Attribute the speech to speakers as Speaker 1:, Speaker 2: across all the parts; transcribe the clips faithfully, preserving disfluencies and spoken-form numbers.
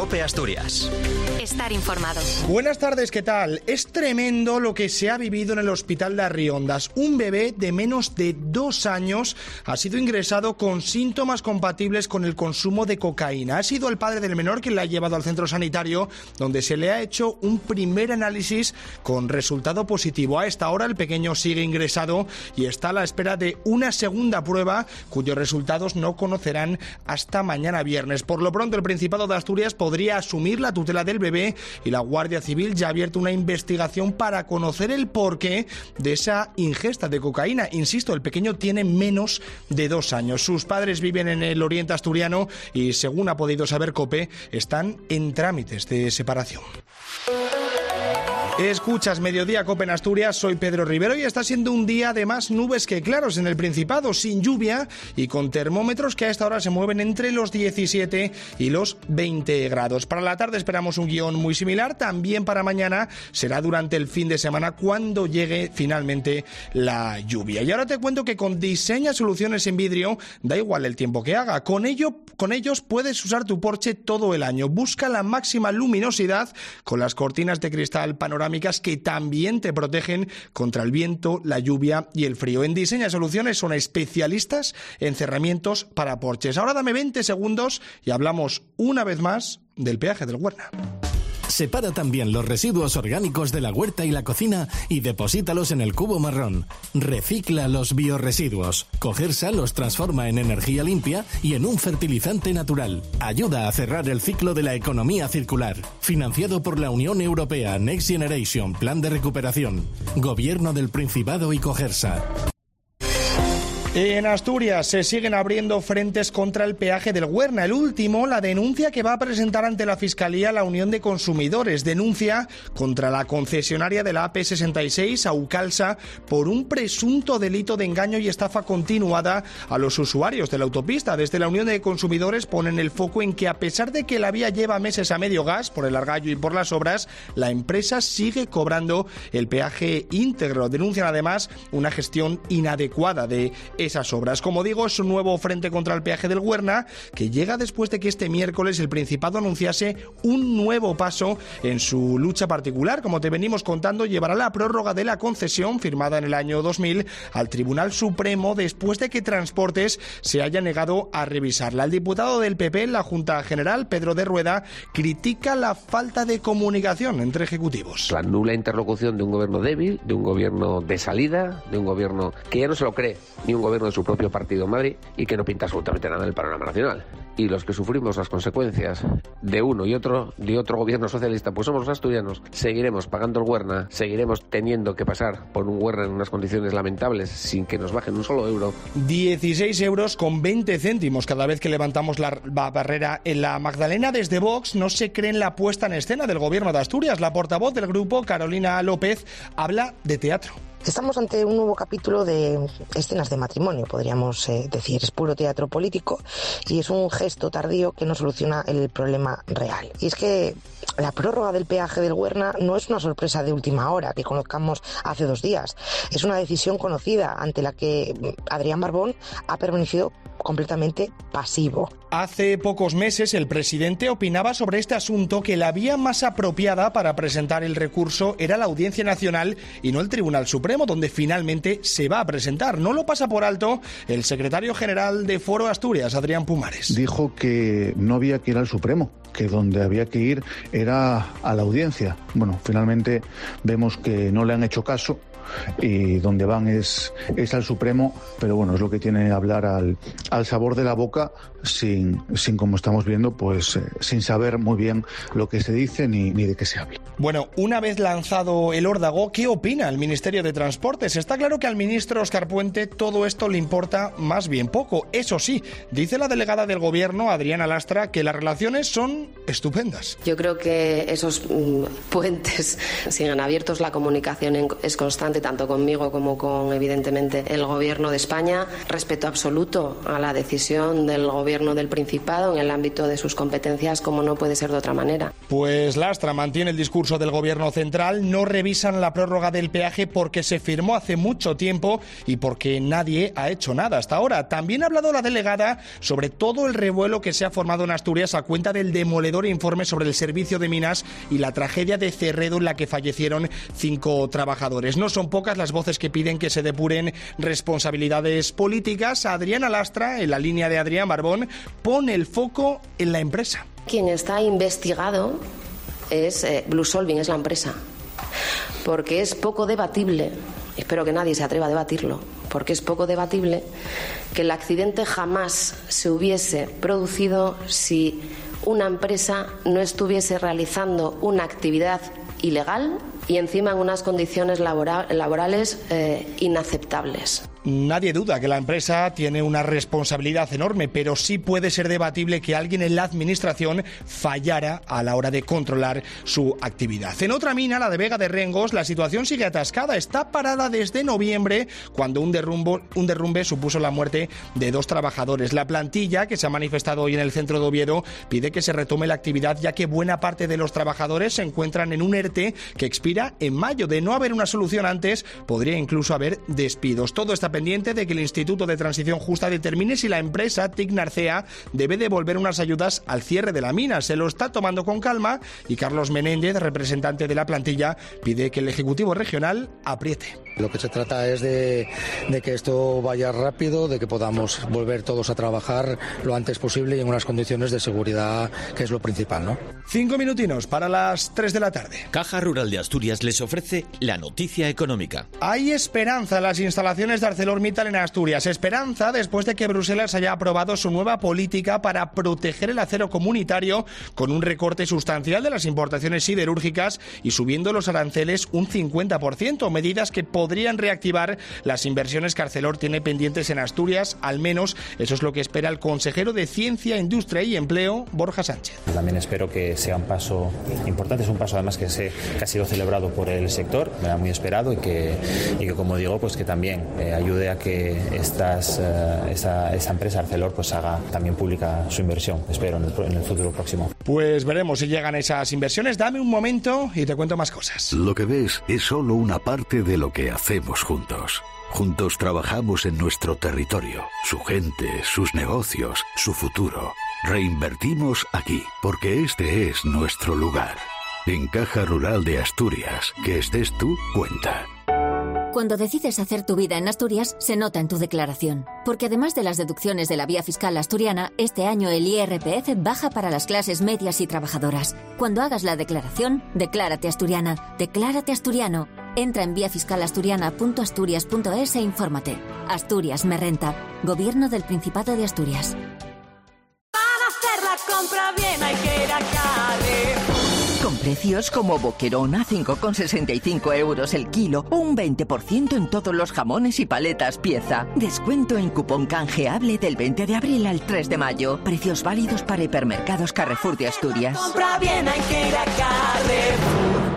Speaker 1: COPE Asturias.
Speaker 2: Estar informado.
Speaker 3: Buenas tardes, ¿qué tal? Es tremendo lo que se ha vivido en el hospital de Arriondas. Un bebé de menos de dos años ha sido ingresado con síntomas compatibles con el consumo de cocaína. Ha sido el padre del menor quien la ha llevado al centro sanitario, donde se le ha hecho un primer análisis con resultado positivo. A esta hora el pequeño sigue ingresado y está a la espera de una segunda prueba, cuyos resultados no conocerán hasta mañana viernes. Por lo pronto, el Principado de Asturias podría asumir la tutela del bebé y la Guardia Civil ya ha abierto una investigación para conocer el porqué de esa ingesta de cocaína. Insisto, el pequeño tiene menos de dos años. Sus padres viven en el oriente asturiano y, según ha podido saber COPE, están en trámites de separación. Escuchas Mediodía COPE en Asturias, soy Pedro Rivero y está siendo un día de más nubes que claros en el Principado, sin lluvia y con termómetros que a esta hora se mueven entre los diecisiete y los veinte grados. Para la tarde esperamos un guión muy similar, también para mañana será durante el fin de semana cuando llegue finalmente la lluvia. Y ahora te cuento que con Diseña Soluciones en Vidrio da igual el tiempo que haga, con ello, con ellos puedes usar tu Porsche todo el año. Busca la máxima luminosidad con las cortinas de cristal panorámicas que también te protegen contra el viento, la lluvia y el frío. En Diseña Soluciones son especialistas en cerramientos para Porsches. Ahora dame veinte segundos y hablamos una vez más del peaje del Huerna.
Speaker 4: Separa también los residuos orgánicos de la huerta y la cocina y deposítalos en el cubo marrón. Recicla los biorresiduos. Cogersa los transforma en energía limpia y en un fertilizante natural. Ayuda a cerrar el ciclo de la economía circular. Financiado por la Unión Europea Next Generation Plan de Recuperación. Gobierno del Principado y Cogersa.
Speaker 3: En Asturias se siguen abriendo frentes contra el peaje del Huerna. El último, la denuncia que va a presentar ante la Fiscalía la Unión de Consumidores. Denuncia contra la concesionaria de la A P sesenta y seis, Aucalsa, por un presunto delito de engaño y estafa continuada a los usuarios de la autopista. Desde la Unión de Consumidores ponen el foco en que, a pesar de que la vía lleva meses a medio gas por el argallo y por las obras, la empresa sigue cobrando el peaje íntegro. Denuncian además una gestión inadecuada de esas obras. Como digo, es un nuevo frente contra el peaje del Huerna que llega después de que este miércoles el Principado anunciase un nuevo paso en su lucha particular. Como te venimos contando, llevará la prórroga de la concesión firmada en el año dos mil al Tribunal Supremo después de que Transportes se haya negado a revisarla. El diputado del P P en la Junta General, Pedro de Rueda, critica la falta de comunicación entre ejecutivos.
Speaker 5: La nula interlocución de un gobierno débil, de un gobierno de salida, de un gobierno que ya no se lo cree, ni un gobierno de su propio partido en Madrid y que no pinta absolutamente nada en el panorama nacional. Y los que sufrimos las consecuencias de uno y otro, de otro gobierno socialista, pues somos los asturianos. Seguiremos pagando el Huerna, seguiremos teniendo que pasar por un Huerna en unas condiciones lamentables sin que nos bajen un solo euro.
Speaker 3: dieciséis euros con veinte céntimos cada vez que levantamos la barrera en la Magdalena. Desde Vox no se cree en la puesta en escena del gobierno de Asturias. La portavoz del grupo, Carolina López, habla de teatro.
Speaker 6: Estamos ante un nuevo capítulo de escenas de matrimonio, podríamos eh, decir. Es puro teatro político y es un gesto tardío que no soluciona el problema real. Y es que la prórroga del peaje del Huerna no es una sorpresa de última hora que conozcamos hace dos días. Es una decisión conocida ante la que Adrián Barbón ha permanecido completamente pasivo.
Speaker 3: Hace pocos meses el presidente opinaba sobre este asunto que la vía más apropiada para presentar el recurso era la Audiencia Nacional y no el Tribunal Supremo, donde finalmente se va a presentar. No lo pasa por alto el secretario general de Foro Asturias, Adrián Pumares.
Speaker 7: Dijo que no había que ir al Supremo, que donde había que ir era a la Audiencia. Bueno, finalmente vemos que no le han hecho caso y donde van es, es al Supremo, pero bueno, es lo que tiene hablar al, al sabor de la boca sin, sin como estamos viendo, pues eh, sin saber muy bien lo que se dice ni, ni de qué se habla.
Speaker 3: Bueno, una vez lanzado el órdago, ¿qué opina el Ministerio de Transportes? Está claro que al ministro Óscar Puente todo esto le importa más bien poco. Eso sí, dice la delegada del Gobierno, Adriana Lastra, que las relaciones son estupendas.
Speaker 8: Yo creo que esos mm, puentes siguen abiertos, la comunicación en, es constante.
Speaker 1: importante tanto conmigo como con, evidentemente, el Gobierno de España. Respeto absoluto a la decisión del Gobierno del Principado en el ámbito de sus competencias, como no puede ser de otra manera.
Speaker 3: Pues Lastra mantiene el discurso del Gobierno central. No revisan la prórroga del peaje porque se firmó hace mucho tiempo y porque nadie ha hecho nada hasta ahora. También ha hablado la delegada sobre todo el revuelo que se ha formado en Asturias a cuenta del demoledor informe sobre el servicio de minas y la tragedia de Cerredo en la que fallecieron cinco trabajadores. No son pocas las voces que piden que se depuren responsabilidades políticas. Adriana Lastra, en la línea de Adrián Barbón, pone el foco en la empresa.
Speaker 1: Quien está investigado es eh, Bluesolving, es la empresa, porque es poco debatible, espero que nadie se atreva a debatirlo, porque es poco debatible que el accidente jamás se hubiese producido si una empresa no estuviese realizando una actividad ilegal y encima en unas condiciones labora- laborales eh, inaceptables.
Speaker 3: Nadie duda que la empresa tiene una responsabilidad enorme, pero sí puede ser debatible que alguien en la administración fallara a la hora de controlar su actividad. En otra mina, la de Vega de Rengos, la situación sigue atascada. Está parada desde noviembre, cuando un, derrumbo, un derrumbe supuso la muerte de dos trabajadores. La plantilla, que se ha manifestado hoy en el centro de Oviedo, pide que se retome la actividad, ya que buena parte de los trabajadores se encuentran en un ERTE que expira en mayo. De no haber una solución antes, podría incluso haber despidos. Todo está pendiente de que el Instituto de Transición Justa determine si la empresa T I C Narcea debe devolver unas ayudas al cierre de la mina. Se lo está tomando con calma y Carlos Menéndez, representante de la plantilla, pide que el Ejecutivo Regional apriete.
Speaker 2: Lo que se trata es de, de que esto vaya rápido, de que podamos volver todos a trabajar lo antes posible y en unas condiciones de seguridad, que es lo principal, ¿no?
Speaker 3: Cinco minutinos para las tres de la tarde.
Speaker 8: Caja Rural de Asturias les ofrece la noticia económica.
Speaker 3: Hay esperanza en las instalaciones de ArcelorMittal en Asturias. Esperanza después de que Bruselas haya aprobado su nueva política para proteger el acero comunitario con un recorte sustancial de las importaciones siderúrgicas y subiendo los aranceles un cincuenta por ciento. Medidas que podrían reactivar las inversiones que Arcelor tiene pendientes en Asturias. Al menos eso es lo que espera el consejero de Ciencia, Industria y Empleo, Borja Sánchez.
Speaker 9: También espero que sea un paso importante, es un paso además que, se, que ha sido celebrado por el sector, era muy esperado y que, y que como digo, pues que también eh, ayude a que estas, eh, esa, esa empresa Arcelor pues haga también pública su inversión, espero, en el, en el futuro próximo.
Speaker 3: Pues veremos si llegan esas inversiones. Dame un momento y te cuento más cosas.
Speaker 10: Lo que ves es solo una parte de lo que hacemos juntos. Juntos trabajamos en nuestro territorio, su gente, sus negocios, su futuro. Reinvertimos aquí, porque este es nuestro lugar. En Caja Rural de Asturias, que estés tú, cuenta.
Speaker 11: Cuando decides hacer tu vida en Asturias, se nota en tu declaración. Porque además de las deducciones de la vía fiscal asturiana, este año el I R P F baja para las clases medias y trabajadoras. Cuando hagas la declaración, declárate asturiana, declárate asturiano. Entra en vía fiscal asturiana punto asturias punto es e infórmate. Asturias me renta. Gobierno del Principado de Asturias.
Speaker 12: Para hacer la compra bien hay que ir a Carrefour. Con precios como Boquerón a cinco con sesenta y cinco euros el kilo o un veinte por ciento en todos los jamones y paletas pieza. Descuento en cupón canjeable del veinte de abril al tres de mayo. Precios válidos para hipermercados Carrefour de Asturias. Compra bien hay que ir a Carrefour.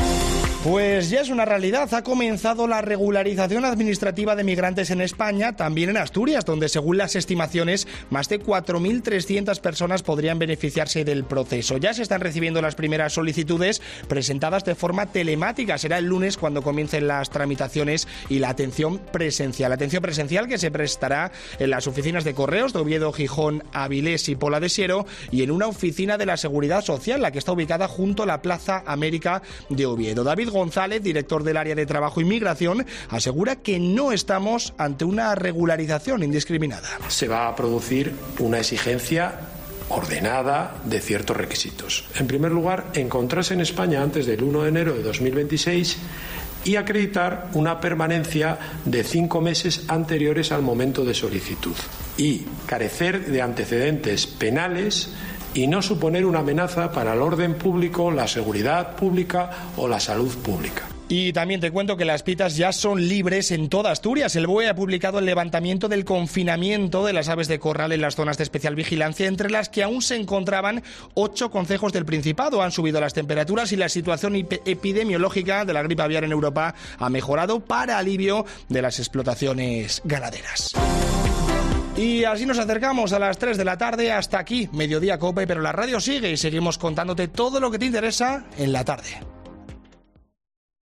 Speaker 3: Pues ya es una realidad, ha comenzado la regularización administrativa de migrantes en España, también en Asturias, donde según las estimaciones más de cuatro mil trescientas personas podrían beneficiarse del proceso. Ya se están recibiendo las primeras solicitudes presentadas de forma telemática. Será el lunes cuando comiencen las tramitaciones y la atención presencial. La atención presencial que se prestará en las oficinas de Correos de Oviedo, Gijón, Avilés y Pola de Siero y en una oficina de la Seguridad Social, la que está ubicada junto a la Plaza América de Oviedo. David González, director del área de Trabajo y Migración, asegura que no estamos ante una regularización indiscriminada.
Speaker 13: Se va a producir una exigencia ordenada de ciertos requisitos. En primer lugar, encontrarse en España antes del uno de enero de dos mil veintiséis y acreditar una permanencia de cinco meses anteriores al momento de solicitud y carecer de antecedentes penales y no suponer una amenaza para el orden público, la seguridad pública o la salud pública.
Speaker 3: Y también te cuento que las pitas ya son libres en toda Asturias. El B O E ha publicado el levantamiento del confinamiento de las aves de corral en las zonas de especial vigilancia, entre las que aún se encontraban ocho concejos del Principado. Han subido las temperaturas y la situación epidemiológica de la gripe aviar en Europa ha mejorado para alivio de las explotaciones ganaderas. Y así nos acercamos a las tres de la tarde. Hasta aquí, Mediodía Cope, pero la radio sigue y seguimos contándote todo lo que te interesa en la tarde.